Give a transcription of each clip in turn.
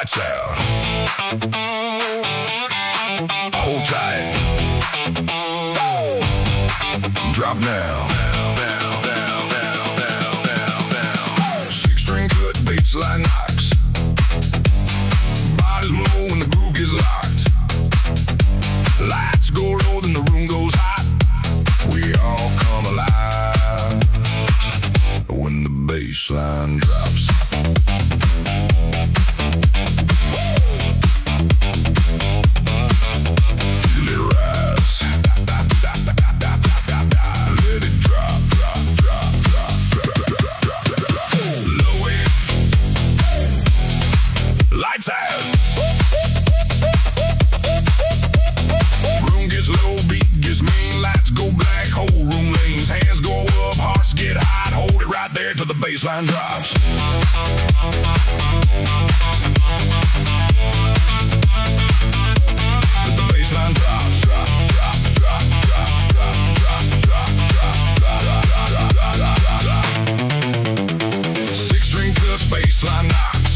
Lights out. Hold tight. Drop now. Six-string cut, baseline knocks. Bodies low when the groove gets locked. Lights go low, then the room goes hot. We all come alive when the baseline drops. Feel it rise. Let it drop, drop, drop, drop, drop, drop, drop, drop. Low end. Lights out. Room gets low, beat gets mean. Lights go black, whole room lanes. Hands go up, hearts get hot. Hold it right there till the baseline drops. Till the baseline drops. Drop, drop, drop, drop, drop, drop, drop, drop, drop, drop, drop, drop. Six-string cuts, baseline knocks.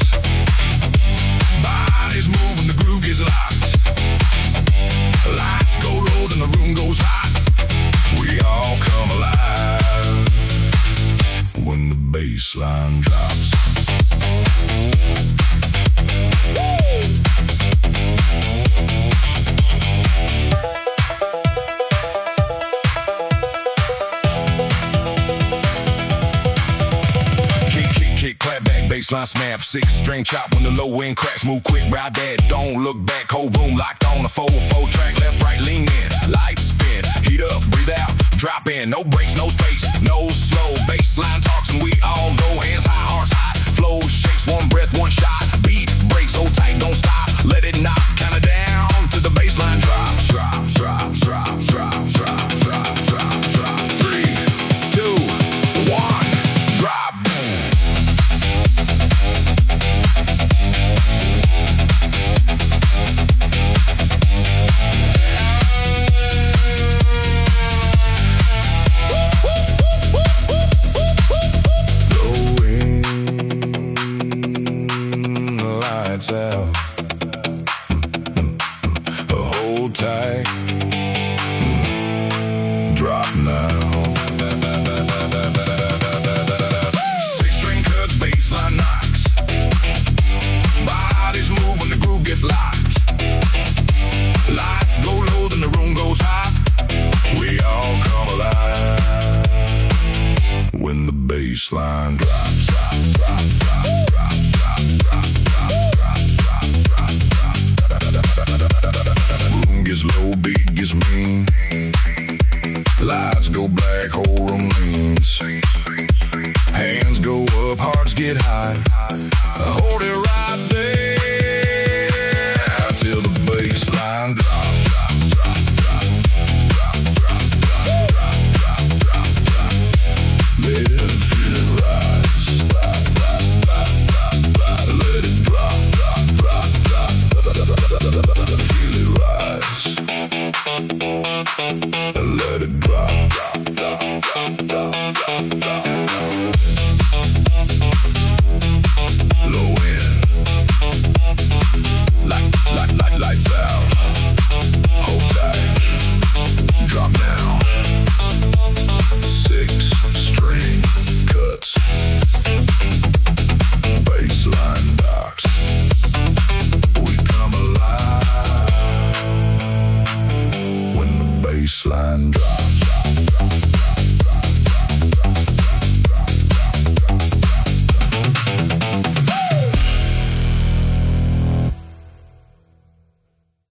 Bodies moving, the groove gets locked. Lights go low, then the room goes hot. We all come alive when the baseline drops. Kick, clap back, baseline snap, six-string chop when the low end cracks. Move quick, ride that, don't look back. Whole room locked on a 4-4 track, left, right, lean in. Lights spin, heat up, breathe out, drop in. No brakes, no space, no slow. Baseline talks and we all go. Hands high, hearts high, flow shakes. One breath, one shot. Beat breaks, hold tight, don't stop. Let it knock, kinda down to the baseline drops. Drop, drop, drop, drop, drop, drop, drop, drop. 3, 2, 1, drop. Lights out. Hold tight. Drop now. Six-string cuts, baseline knocks. Bodies move when the groove gets locked. Lights go low, then the room goes hot. We all come alive when the baseline drops. Drop, drop, drop, drop, drop, drop, drop, drop, drop, drop. Room gets low, beat gets mean. Lights go black, whole room leans. Hands go up, hearts get hot. Hold it right there till the baseline drops. Drop, drop, drop, drop, drop, drop, drop, drop, drop, drop. Let it feel it rise. Drop, drop, drop, drop, drop. Let it drop, drop, drop, drop. Feel it rise. Let it drop, drop, drop, drop, drop, drop, drop. Low end. Lights out. Hold tight. Drop now. Six-string cuts. Baseline docks. We come alive when the baseline drops.